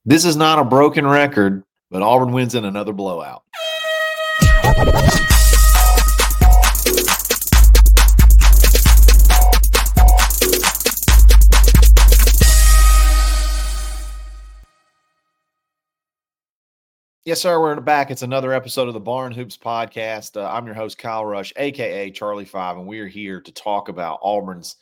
This is not a broken record, but Auburn wins in another blowout. Yes, sir. We're back. It's another episode of the Barn Hoops podcast. I'm your host, Kyle Rush, a.k.a. Charlie Five, and we are here to talk about Auburn's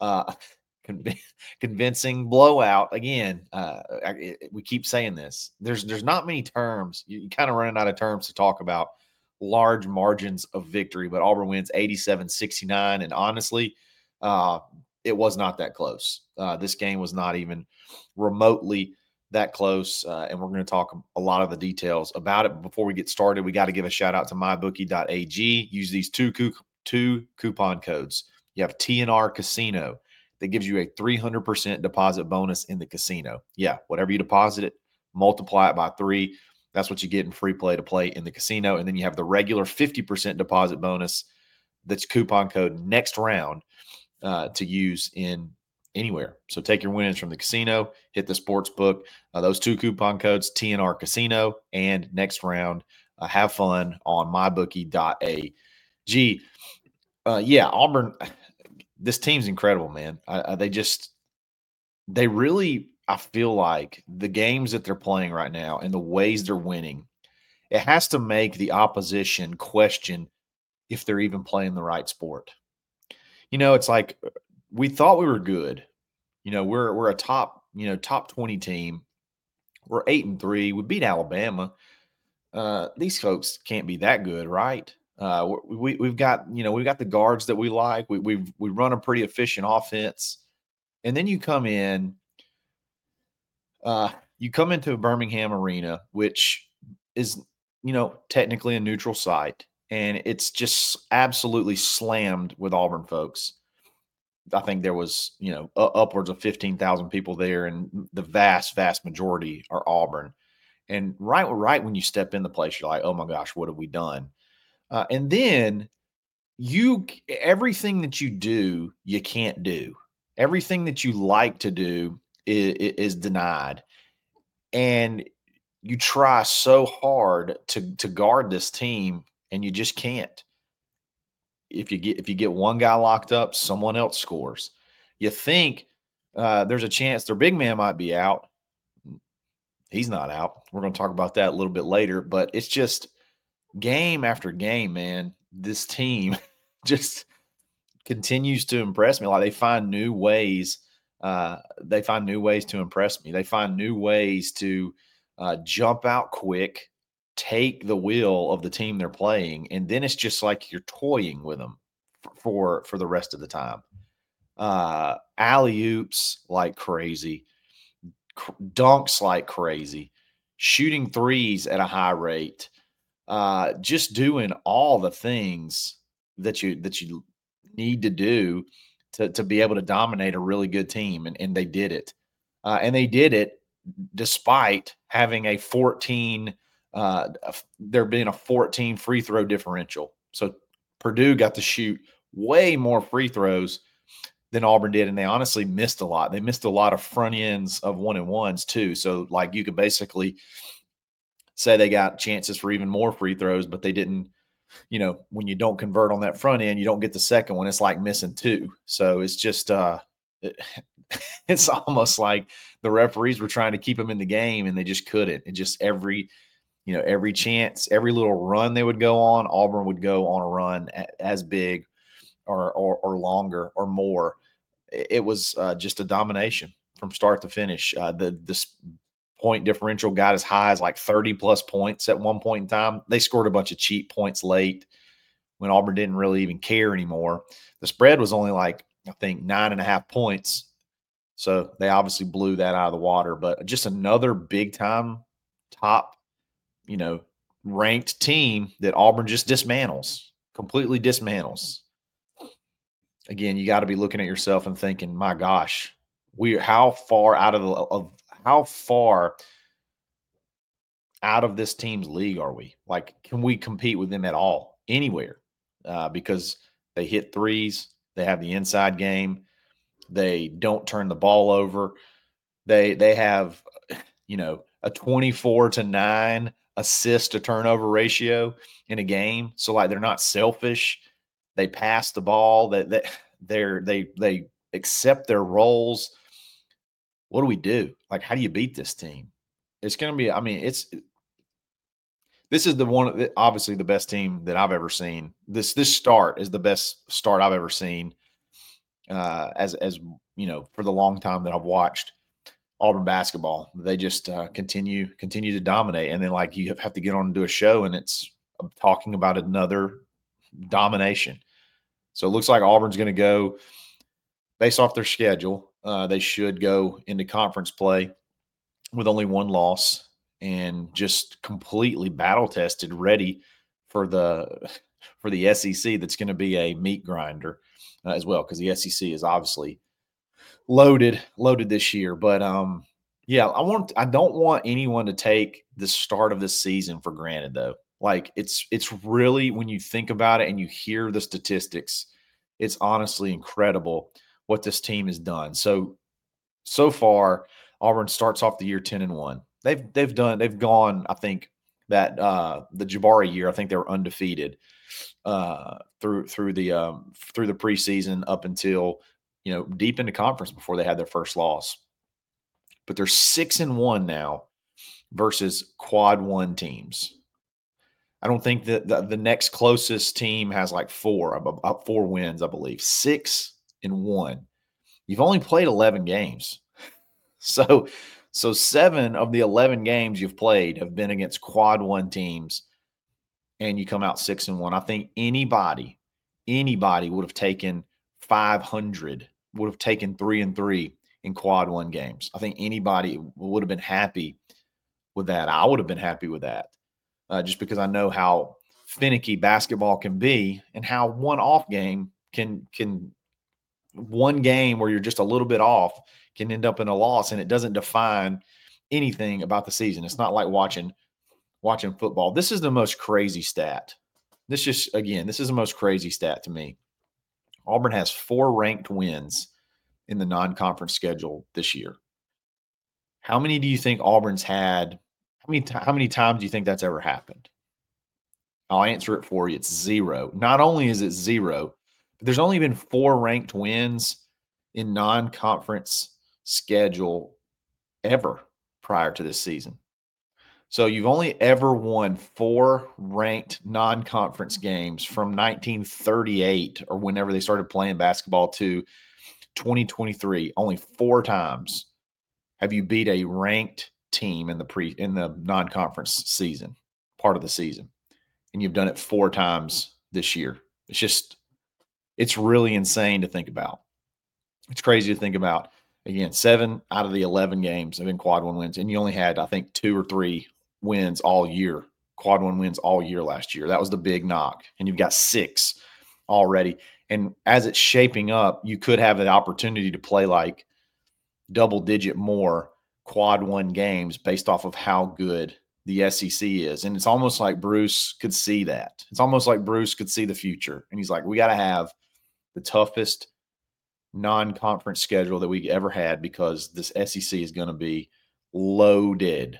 convincing blowout. Again, we keep saying this. There's not many terms. You kind of running out of terms to talk about large margins of victory, but Auburn wins 87-69, and honestly, it was not that close. This game was not even remotely that close, and we're going to talk a lot of the details about it. But before we get started, we got to give a shout out to mybookie.ag. Use these two coupon codes. You have TNR Casino that gives you a 300% deposit bonus in the casino. Yeah, whatever you deposit it, multiply it by 3. That's what you get in free play to play in the casino. And then you have the regular 50% deposit bonus that's coupon code next round to use in anywhere. So take your winnings from the casino, hit the sports book. Those two coupon codes, TNR Casino and next round. Have fun on mybookie.ag. Yeah, Auburn, this team's incredible, man. They really, I feel like the games that they're playing right now and the ways they're winning, it has to make the opposition question if they're even playing the right sport. You know, it's like we thought we were good. You know, we're a top 20 team. We're 8-3. We beat Alabama. These folks can't be that good, right? We've got the guards that we like. We run a pretty efficient offense, and then you come into Birmingham Arena, which is technically a neutral site, and it's just absolutely slammed with Auburn folks. I think there was, upwards of 15,000 people there, and the vast, vast majority are Auburn. And right when you step in the place, you're like, oh my gosh, what have we done? And then everything that you do, you can't do. Everything that you like to do is denied. And you try so hard to guard this team, and you just can't. If you get one guy locked up, someone else scores. You think there's a chance their big man might be out. He's not out. We're going to talk about that a little bit later, but it's just game after game, man. This team just continues to impress me. Like they find new ways. They find new ways to impress me. They find new ways to jump out quick, take the will of the team they're playing, and then it's just like you're toying with them for the rest of the time. Alley-oops like crazy, dunks like crazy, shooting threes at a high rate, just doing all the things that you need to do to be able to dominate a really good team, and they did it. And they did it despite having a 14 there being a 14 free throw differential. So Purdue got to shoot way more free throws than Auburn did, and they honestly missed a lot. They missed a lot of front ends of 1-and-1s too. So like you could basically say they got chances for even more free throws, but they didn't. When you don't convert on that front end, you don't get the second one. It's like missing 2. So it's just it's almost like the referees were trying to keep them in the game, and they just couldn't. It just every chance, every little run they would go on, Auburn would go on a run as big or longer or more. It was just a domination from start to finish. This point differential got as high as like 30 plus points at one point in time. They scored a bunch of cheap points late when Auburn didn't really even care anymore. The spread was only like, I think, 9.5 points. So they obviously blew that out of the water, but just another big time top, ranked team that Auburn just completely dismantles. Again, you got to be looking at yourself and thinking, my gosh, how far out of this team's league are we? Like, can we compete with them at all anywhere? Because they hit threes, they have the inside game, they don't turn the ball over. They have, a 24-9 assist to turnover ratio in a game. So like they're not selfish. They pass the ball. That they accept their roles. What do we do? Like, how do you beat this team? It's going to be. I mean, this is obviously the best team that I've ever seen. This start is the best start I've ever seen. As for the long time that I've watched Auburn basketball, they just continue to dominate, and then like you have to get on and do a show, and it's talking about another domination. So it looks like Auburn's going to go based off their schedule. They should go into conference play with only one loss and just completely battle tested, ready for the SEC. That's going to be a meat grinder as well, because the SEC is obviously loaded this year. But yeah, I don't want anyone to take the start of this season for granted, though. Like it's really, when you think about it and you hear the statistics, it's honestly incredible what this team has done. So far, Auburn starts off the year 10-1. They've gone, I think, that the Jabari year, I think they were undefeated through the preseason up until deep into conference before they had their first loss. But they're 6-1 now versus quad one teams. I don't think that the next closest team has like four wins, I believe. 6-1. You've only played 11 games. So 7 of the 11 games you've played have been against quad one teams, and you come out 6-1. I think anybody would have taken 500, would have taken 3-3 in quad one games. I think anybody would have been happy with that. I would have been happy with that, just because I know how finicky basketball can be, and how one off game can one game where you're just a little bit off can end up in a loss, and it doesn't define anything about the season. It's not like watching football. This is the most crazy stat. This is the most crazy stat to me. Auburn has 4 ranked wins in the non-conference schedule this year. How many do you think Auburn's had? How many times do you think that's ever happened? I'll answer it for you. It's 0. Not only is it 0, but there's only been 4 ranked wins in non-conference schedule ever prior to this season. So you've only ever won 4 ranked non-conference games from 1938 or whenever they started playing basketball to 2023. Only 4 times have you beat a ranked team in the non-conference season, part of the season. And you've done it 4 times this year. It's really insane to think about. It's crazy to think about. Again, 7 out of the 11 games have been quad one wins, and you only had, I think, 2 or 3 wins all year, quad one wins all year last year. That was the big knock, and you've got 6 already. And as it's shaping up, you could have an opportunity to play like double-digit more quad one games based off of how good the SEC is. And it's almost like Bruce could see that. It's almost like Bruce could see the future. And he's like, we got to have the toughest non-conference schedule that we ever had, because this SEC is going to be loaded.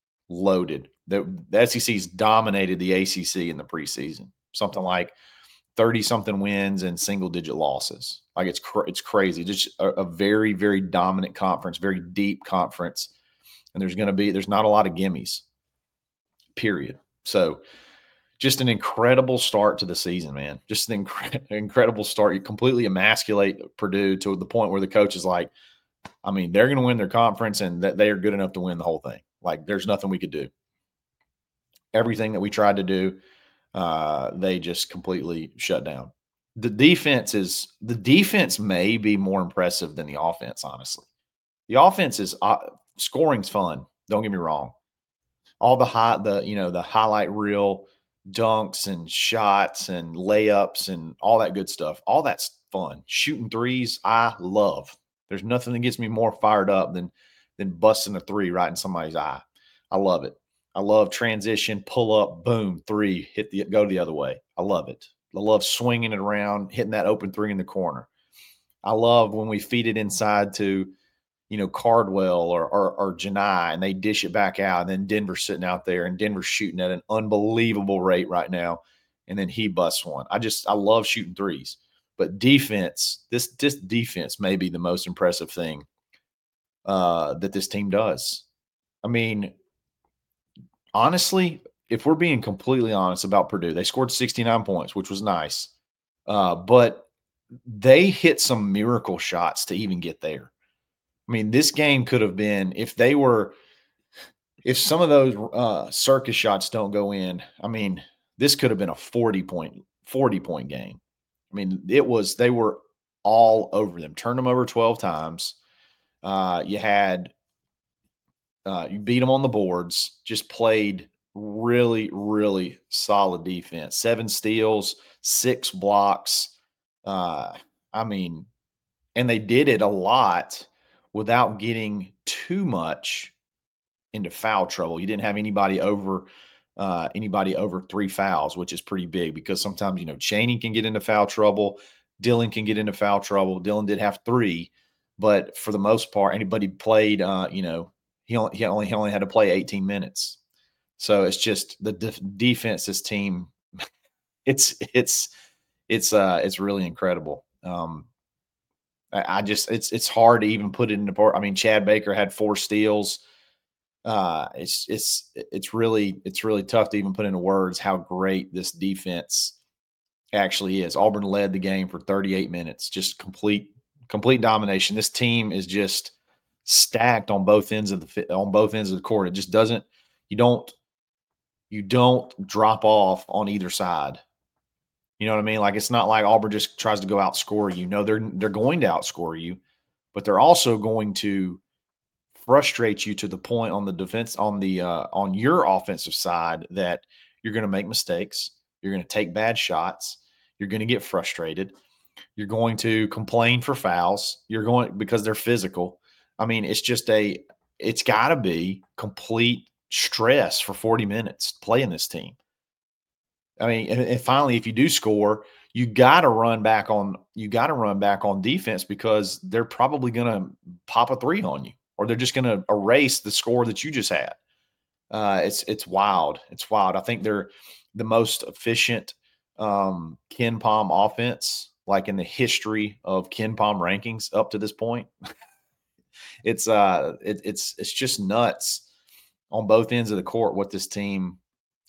The SEC's dominated the ACC in the preseason, something like 30-something wins and single-digit losses. Like it's crazy. Just a very, very dominant conference, very deep conference, and there's not a lot of gimmies. Period. So, just an incredible start to the season, man. Just an incredible start. You completely emasculate Purdue to the point where the coach is like, I mean, they're going to win their conference, and that they are good enough to win the whole thing. Like, there's nothing we could do. Everything that we tried to do, they just completely shut down. The defense may be more impressive than the offense, honestly. The offense is scoring's fun. Don't get me wrong. All the highlight reel dunks and shots and layups and all that good stuff. All that's fun. Shooting threes, I love. There's nothing that gets me more fired up than busting a 3 right in somebody's eye. I love it. I love transition, pull up, boom, 3, go the other way. I love it. I love swinging it around, hitting that open 3 in the corner. I love when we feed it inside to Cardwell or Janai, and they dish it back out. And then Denver's sitting out there, and Denver's shooting at an unbelievable rate right now. And then he busts one. I love shooting threes. But defense, this defense may be the most impressive thing that this team does. I mean, honestly, if we're being completely honest about Purdue, they scored 69 points, which was nice. But they hit some miracle shots to even get there. I mean, this game could have been if some of those circus shots don't go in. I mean, this could have been a 40-point game. I mean, they were all over them. Turned them over 12 times. You beat them on the boards. Just played really, really solid defense. 7 steals, 6 blocks. I mean, and they did it a lot without getting too much into foul trouble. You didn't have anybody over 3 fouls, which is pretty big because sometimes, Chaney can get into foul trouble. Dillon can get into foul trouble. Dillon did have 3, but for the most part, anybody played, he only had to play 18 minutes. So it's just the defense, this team, it's really incredible. It's hard to even put it into part. I mean, Chad Baker had 4 steals. It's really tough to even put into words how great this defense actually is. Auburn led the game for 38 minutes, just complete domination. This team is just stacked on both ends of the court. It just doesn't. You don't drop off on either side. You know what I mean? Like, it's not like Auburn just tries to go outscore you. No, they're going to outscore you, but they're also going to frustrate you to the point on the defense on your offensive side that you're going to make mistakes. You're going to take bad shots. You're going to get frustrated. You're going to complain for fouls. Because they're physical. I mean, it's got to be complete stress for 40 minutes playing this team. I mean, and finally, if you do score, you got to run back on defense because they're probably going to pop a 3 on you, or they're just going to erase the score that you just had. It's wild. It's wild. I think they're the most efficient KenPom offense, like in the history of KenPom rankings up to this point. It's just nuts on both ends of the court what this team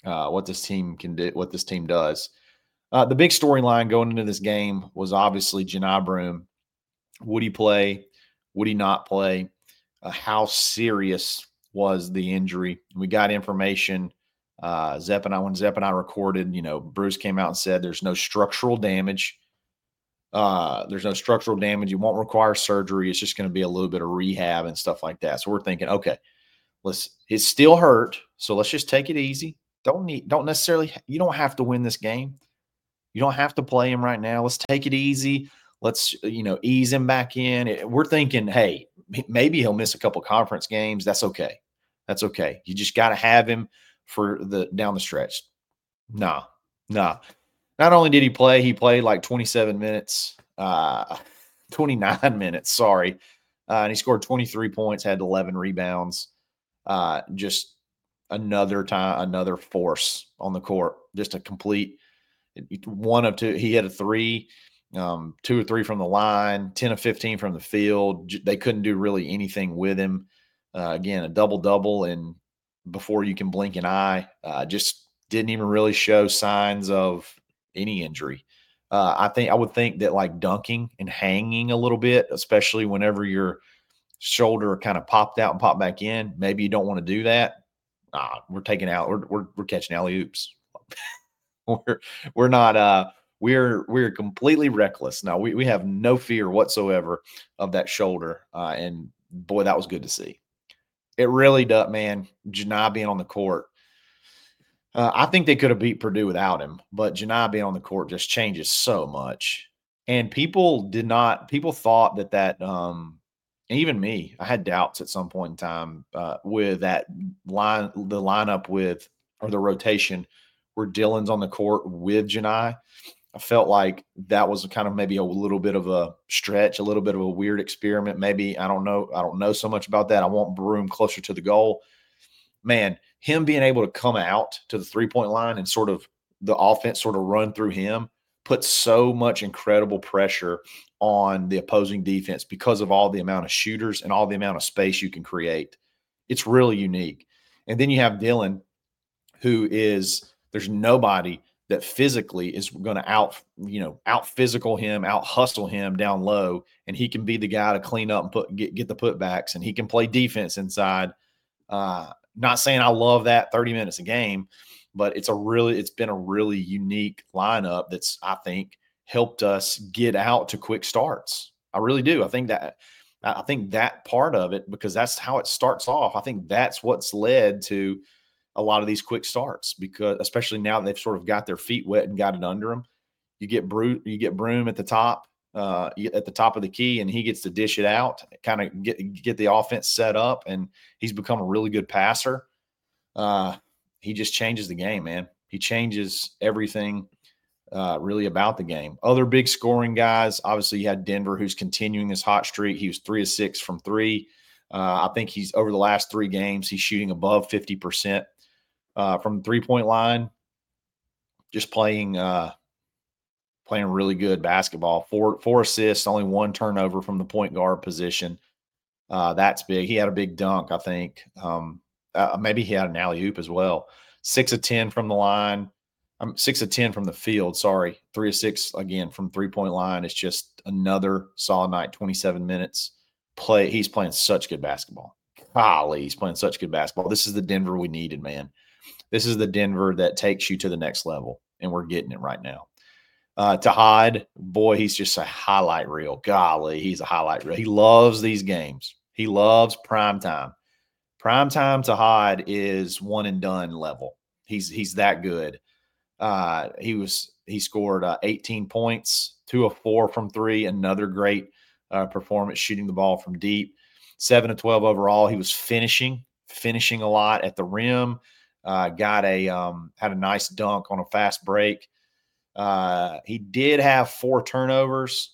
can do, what this team does. The big storyline going into this game was obviously Johni Broome. Would he play? Would he not play? How serious was the injury? We got information. When Zep and I recorded, Bruce came out and said there's no structural damage. There's no structural damage. It won't require surgery. It's just going to be a little bit of rehab and stuff like that. So we're thinking, okay, it's still hurt. So let's just take it easy. You don't have to win this game. You don't have to play him right now. Let's take it easy. Let's, ease him back in. We're thinking, hey, maybe he'll miss a couple conference games. That's okay. That's okay. You just got to have him for down the stretch. No. Not only did he played like 27 minutes, 29 minutes, sorry. And he scored 23 points, had 11 rebounds. Just another force on the court. Just a complete one of two. He had a 3, 2 or 3 from the line, 10 of 15 from the field. They couldn't do really anything with him. Again, a double-double, and before you can blink an eye, just didn't even really show signs of any injury. I would think that like dunking and hanging a little bit, especially whenever your shoulder kind of popped out and popped back in, maybe you don't want to do that. We're taking out. We're catching alley oops. we're not. We're completely reckless. Now we have no fear whatsoever of that shoulder. And boy, that was good to see. It really does, man. Johni being on the court. I think they could have beat Purdue without him, but Johni being on the court just changes so much. And people thought that even me, I had doubts at some point in time with that lineup or the rotation where Dillon's on the court with Johni. I felt like that was kind of maybe a little bit of a stretch, a little bit of a weird experiment. Maybe I don't know. I don't know so much about that. I want Broom closer to the goal. Man, him being able to come out to the 3-point line and sort of the offense sort of run through him puts so much incredible pressure on the opposing defense because of all the amount of shooters and all the amount of space you can create. It's really unique. And then you have Dylan, who is there's nobody that physically is going to out physical him, out hustle him down low, and he can be the guy to clean up and get the putbacks, and he can play defense inside. Not saying I love that 30 minutes a game, but it's been a really unique lineup that's, I think, helped us get out to quick starts. I really do. I think that part of it, because that's how it starts off. I think that's what's led to a lot of these quick starts, because especially now that they've sort of got their feet wet and got it under them. You get Broom at the top, at the top of the key, and he gets to dish it out, kind of get the offense set up, and he's become a really good passer. He just changes the game, man. He changes everything really about the game. Other big scoring guys, obviously, you had Denver, who's continuing this hot streak. He was 3 of 6 from three. I think he's over the last 3 games, he's shooting above 50% from the 3-point line. Just playing really good basketball. Four assists, only 1 turnover from the point guard position. That's big. He had a big dunk, I think. Maybe he had an alley oop as well. 6 of 10 from the line. 6 of 10 from the field. Sorry, 3 of 6 again from 3-point line. It's just another solid night. 27 minutes play. He's playing such good basketball. Golly, he's playing such good basketball. This is the Denver we needed, man. This is the Denver that takes you to the next level, and we're getting it right now. Tahad, boy, he's just a highlight reel. Golly, he's a highlight reel. He loves these games. He loves primetime. Primetime Tahad is one and done level. He's that good. He scored 18 points, 2 of 4 from 3. Another great performance shooting the ball from deep. 7 of 12 overall. He was finishing a lot at the rim. Had a nice dunk on a fast break. He did have 4 turnovers.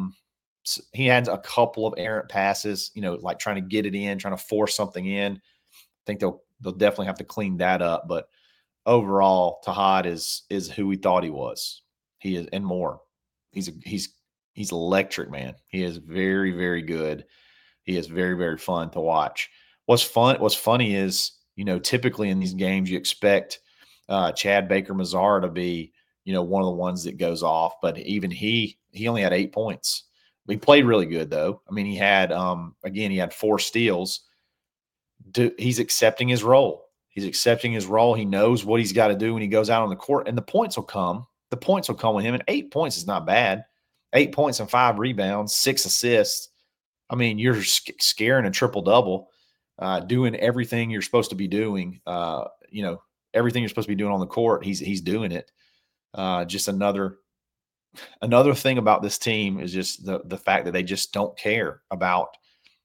He had a couple of errant passes, like trying to get it in, trying to force something in. I think they'll definitely have to clean that up. But overall, Tahad is who we thought he was. He is, and more. He's electric, man. He is very, very good. He is very, very fun to watch. What's funny is, typically in these games you expect Chad Baker Mazar to be, one of the ones that goes off, but even he only had 8 points. He played really good though. I mean, he had he had 4 steals. He's accepting his role. He's accepting his role. He knows what he's got to do when he goes out on the court, and the points will come. The points will come with him, and 8 points is not bad. 8 points and 5 rebounds, 6 assists. I mean, you're scaring a triple-double, doing everything you're supposed to be doing. Everything you're supposed to be doing on the court, he's doing it. Just another thing about this team is just the fact that they just don't care about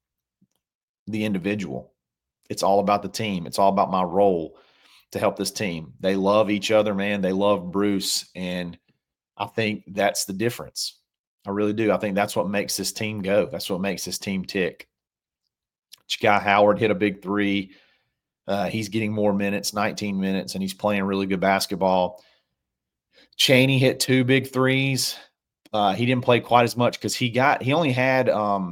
the individual. It's all about the team. It's all about my role to help this team. They love each other, man. They love Bruce, and I think that's the difference. I really do. I think that's what makes this team go. That's what makes this team tick. Sky Howard hit a big 3. He's getting more minutes, 19 minutes, and he's playing really good basketball. Chaney hit 2 big 3s. He didn't play quite as much because he only had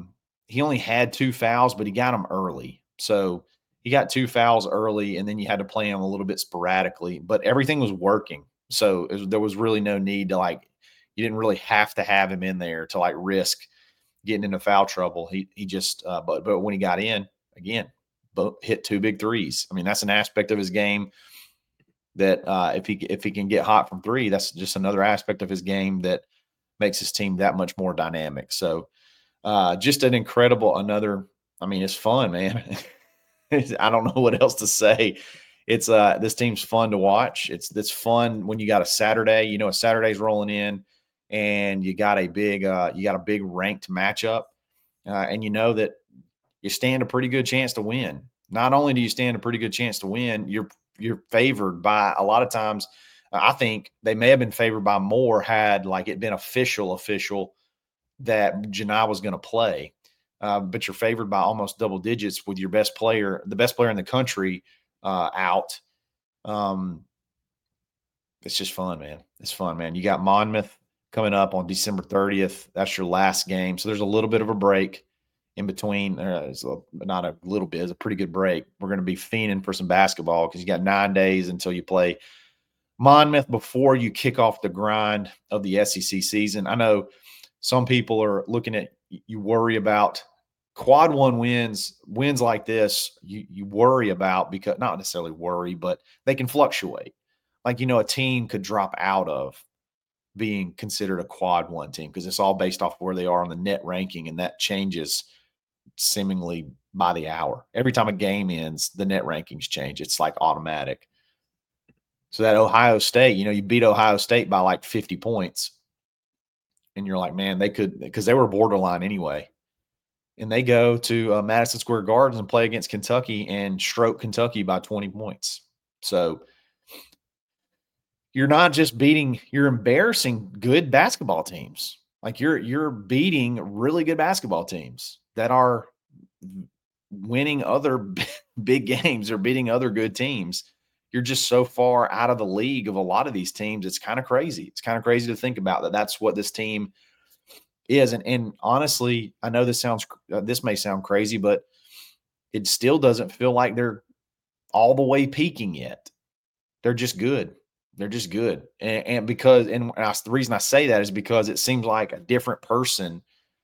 2 fouls, but he got them early. So he got 2 fouls early, and then you had to play him a little bit sporadically, but everything was working. So there was really no need to you didn't really have to have him in there to risk getting into foul trouble. He just, but when he got in again, hit 2 big 3s. I mean, that's an aspect of his game that if he can get hot from 3, that's just another aspect of his game that makes his team that much more dynamic. So just an incredible, it's fun, man. I don't know what else to say. It's this team's fun to watch. It's fun when you got a Saturday, a Saturday's rolling in and you got a big ranked matchup. And you know that you stand a pretty good chance to win. Not only do you stand a pretty good chance to win, you're favored by a lot of times I think they may have been favored by more had like it been official that Janai was going to play. But you're favored by almost double digits with your best player, the best player in the country, out. Um, it's just fun, man. It's fun, man. You got Monmouth coming up on December 30th. That's your last game. So there's a little bit of a break in between. Not a little bit, it's a pretty good break. We're going to be fiending for some basketball because you got 9 days until you play Monmouth before you kick off the grind of the SEC season. I know some people are looking at, you worry about quad one wins like this. You worry about, because not necessarily worry, but they can fluctuate. Like, a team could drop out of being considered a quad one team because it's all based off where they are on the net ranking, and that changes seemingly by the hour. Every time a game ends, the net rankings change. It's like automatic. So that Ohio State, you beat Ohio State by like 50 points. And you're like, man, they could, because they were borderline anyway. And they go to Madison Square Gardens and play against Kentucky and stroke Kentucky by 20 points. So you're not just beating, you're embarrassing good basketball teams. Like you're beating really good basketball teams that are winning other big games or beating other good teams. You're just so far out of the league of a lot of these teams. It's kind of crazy. It's kind of crazy to think about that. That's what this team is. And honestly, I know this may sound crazy, but it still doesn't feel like they're all the way peaking yet. They're just good. They're just good. And because, the reason I say that is because it seems like a different person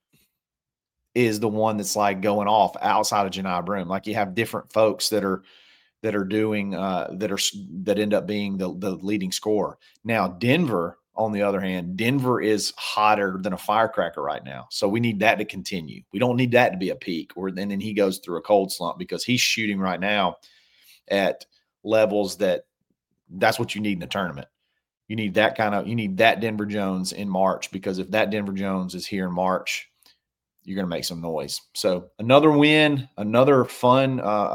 is the one that's like going off outside of Janai Broome. Like you have different folks that are doing that end up being the leading scorer. Now Denver, on the other hand, Denver is hotter than a firecracker right now. So we need that to continue. We don't need that to be a peak, or then he goes through a cold slump, because he's shooting right now at levels that's what you need in a tournament. You need that Denver Jones in March, because if that Denver Jones is here in March, you're going to make some noise. So another win, another fun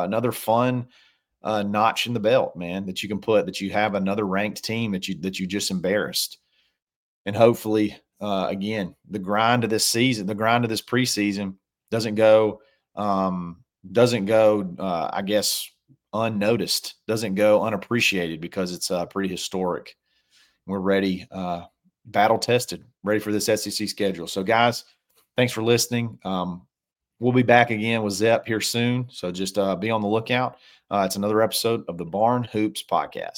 notch in the belt, man, that you can put, that you have another ranked team that you just embarrassed. And hopefully, again, the grind of this season, the grind of this preseason doesn't go, I guess, unnoticed, doesn't go unappreciated, because it's pretty historic. We're ready, battle tested, ready for this SEC schedule. So guys, thanks for listening. We'll be back again with Zep here soon. So just be on the lookout. It's another episode of the Barn Hoops Podcast.